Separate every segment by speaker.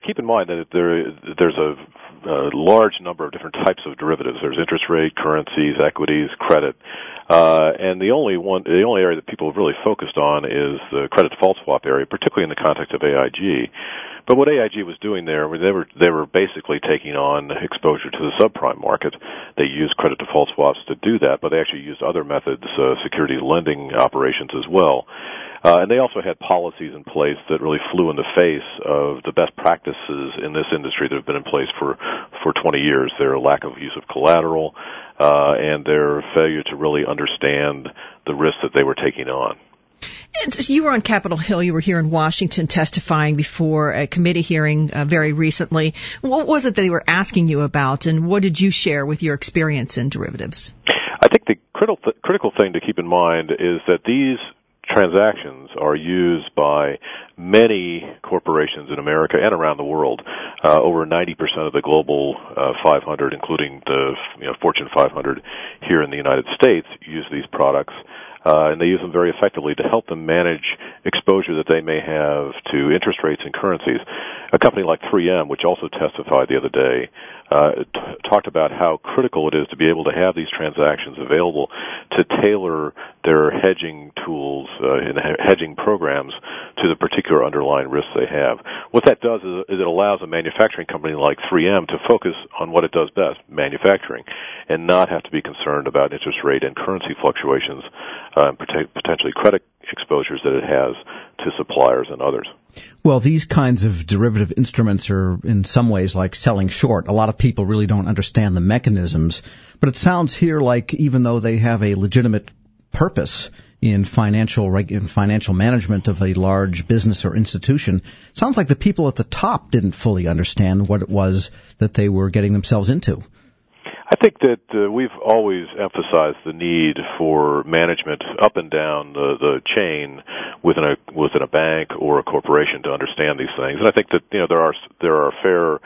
Speaker 1: keep in mind that there's a large number of different types of derivatives. There's interest rate, currencies, equities, credit, and the only area that people have really focused on is the credit default swap area, particularly in the context of AIG. But what AIG was doing there, they were basically taking on exposure to the subprime market. They used credit default swaps to do that, but they actually used other methods, securities lending operations as well. And they also had policies in place that really flew in the face of the best practices in this industry that have been in place for 20 years. Their lack of use of collateral, and their failure to really understand the risks that they were taking on.
Speaker 2: And so you were on Capitol Hill. You were here in Washington testifying before a committee hearing very recently. What was it that they were asking you about, and what did you share with your experience in derivatives?
Speaker 1: I think the critical thing to keep in mind is that these transactions are used by many corporations in America and around the world. Over 90% of the global 500, including the Fortune 500 here in the United States, use these products. And they use them very effectively to help them manage exposure that they may have to interest rates and currencies. A company like 3M, which also testified the other day, talked about how critical it is to be able to have these transactions available to tailor their hedging tools and hedging programs to the particular underlying risks they have. What that does is it allows a manufacturing company like 3M to focus on what it does best, manufacturing, and not have to be concerned about interest rate and currency fluctuations, and potentially credit exposures that it has to suppliers and others.
Speaker 3: Well, these kinds of derivative instruments are in some ways like selling short. A lot of people really don't understand the mechanisms, but it sounds here like even though they have a legitimate purpose in financial management of a large business or institution, it sounds like the people at the top didn't fully understand what it was that they were getting themselves into.
Speaker 1: I think that we've always emphasized the need for management up and down the chain within a bank or a corporation to understand these things. And I think that there are fair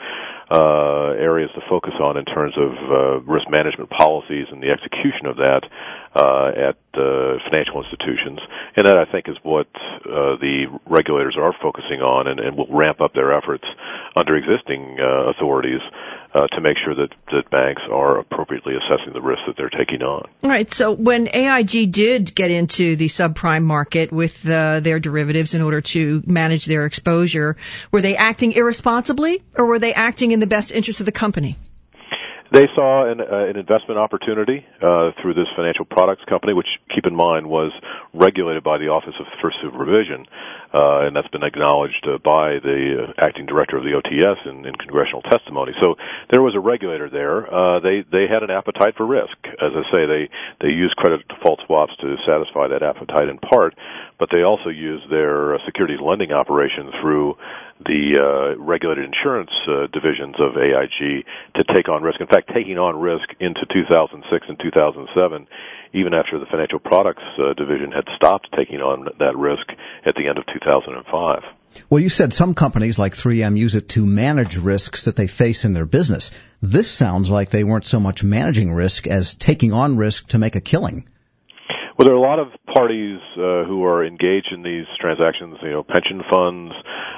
Speaker 1: areas to focus on in terms of risk management policies and the execution of that at financial institutions. And that, I think, is what the regulators are focusing on and will ramp up their efforts under existing authorities to make sure that banks are appropriately assessing the risks that they're taking on.
Speaker 2: All right. So when AIG did get into the subprime market with their derivatives in order to manage their exposure, were they acting irresponsibly or were they acting in the best interest of the company?
Speaker 1: They saw an investment opportunity through this financial products company, which, keep in mind, was regulated by the Office of Thrift Supervision, and that's been acknowledged by the acting director of the OTS in congressional testimony. So there was a regulator there. They had an appetite for risk. As I say, they used credit default swaps to satisfy that appetite in part, but they also used their securities lending operation through the regulated insurance divisions of AIG to take on risk. In fact, taking on risk into 2006 and 2007, even after the financial products division had stopped taking on that risk at the end of 2005.
Speaker 3: Well, you said some companies like 3M use it to manage risks that they face in their business. This sounds like they weren't so much managing risk as taking on risk to make a killing.
Speaker 1: Well, there are a lot of parties who are engaged in these transactions, pension funds,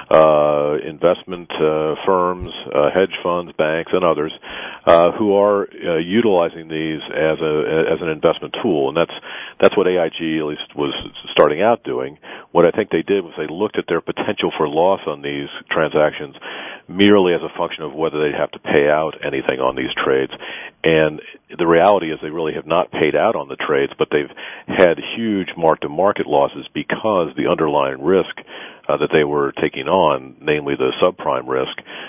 Speaker 1: investment firms, hedge funds, banks, and others, who are utilizing these as an investment tool, and that's what AIG at least was starting out doing. What I think they did was they looked at their potential for loss on these transactions merely as a function of whether they'd have to pay out anything on these trades. And the reality is they really have not paid out on the trades, but they've had huge mark-to-market losses because the underlying risk that they were taking on, namely the subprime risk,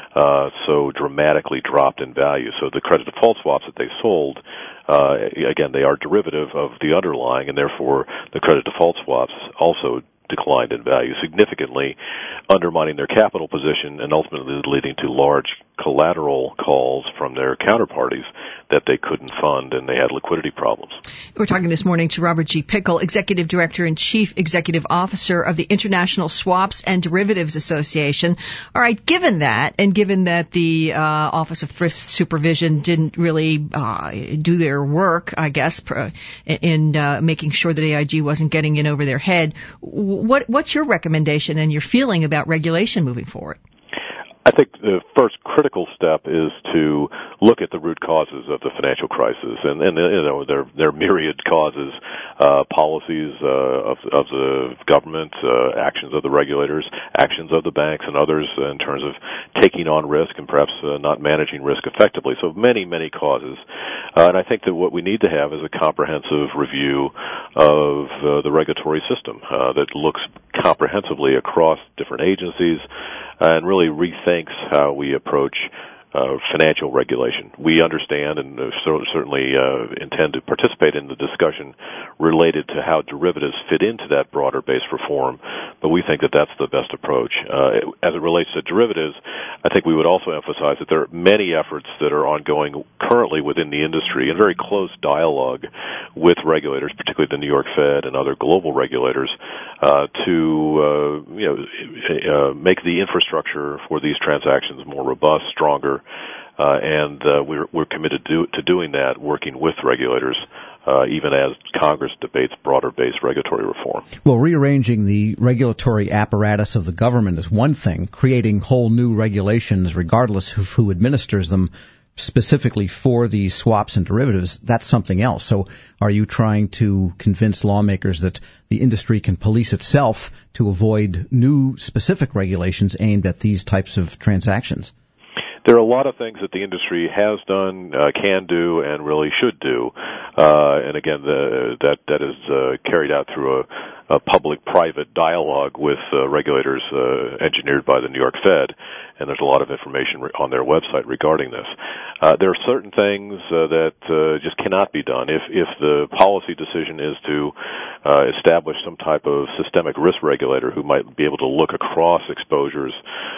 Speaker 1: so dramatically dropped in value. So the credit default swaps that they sold, again, they are derivative of the underlying, and therefore the credit default swaps also declined in value significantly, undermining their capital position and ultimately leading to large collateral calls from their counterparties that they couldn't fund, and they had liquidity problems.
Speaker 2: We're talking this morning to Robert G. Pickle, Executive Director and Chief Executive Officer of the International Swaps and Derivatives Association. All right, given that, and given that the Office of Thrift Supervision didn't really do their work, I guess, in making sure that AIG wasn't getting in over their head, what's your recommendation and your feeling about regulation moving forward?
Speaker 1: I think the first critical step is to look at the root causes of the financial crisis, and there are myriad causes, policies of the government, actions of the regulators, actions of the banks and others in terms of taking on risk and perhaps not managing risk effectively. So many causes, and I think that what we need to have is a comprehensive review of the regulatory system that looks comprehensively across different agencies and really rethinks how we approach financial regulation. We understand and certainly intend to participate in the discussion related to how derivatives fit into that broader base reform, but we think that that's the best approach. As it relates to derivatives, I think we would also emphasize that there are many efforts that are ongoing currently within the industry in very close dialogue with regulators, particularly the New York Fed and other global regulators, to make the infrastructure for these transactions more robust, stronger, and we're committed to doing that, working with regulators, even as Congress debates broader-based regulatory reform. Well,
Speaker 3: rearranging the regulatory apparatus of the government is one thing. Creating whole new regulations, regardless of who administers them, specifically for these swaps and derivatives, that's something else. So are you trying to convince lawmakers that the industry can police itself to avoid new specific regulations aimed at these types of transactions?
Speaker 1: There are a lot of things that the industry has done, can do, and really should do. And again, that is carried out through a public-private dialogue with regulators engineered by the New York Fed, and there's a lot of information on their website regarding this. There are certain things that just cannot be done. If the policy decision is to establish some type of systemic risk regulator who might be able to look across exposures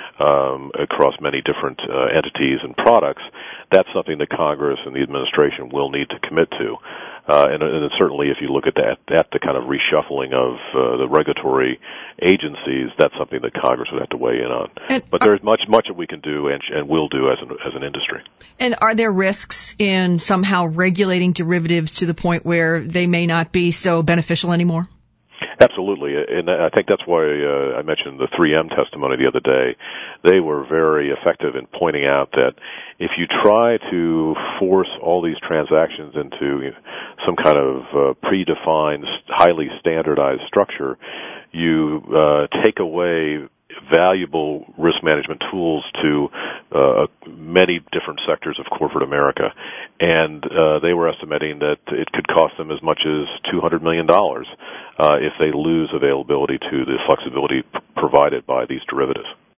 Speaker 1: across many different entities and products, that's something that Congress and the administration will need to commit to. And certainly if you look at the kind of reshuffling of the regulatory agencies, that's something that Congress would have to weigh in on. But there's much that we can do and will do as an industry.
Speaker 2: And are there risks in somehow regulating derivatives to the point where they may not be so beneficial anymore?
Speaker 1: Absolutely, and I think that's why I mentioned the 3M testimony the other day. They were very effective in pointing out that if you try to force all these transactions into some kind of predefined, highly standardized structure, you take away valuable risk management tools to many different sectors of corporate America. And they were estimating that it could cost them as much as $200 million if they lose availability to the flexibility provided by these derivatives.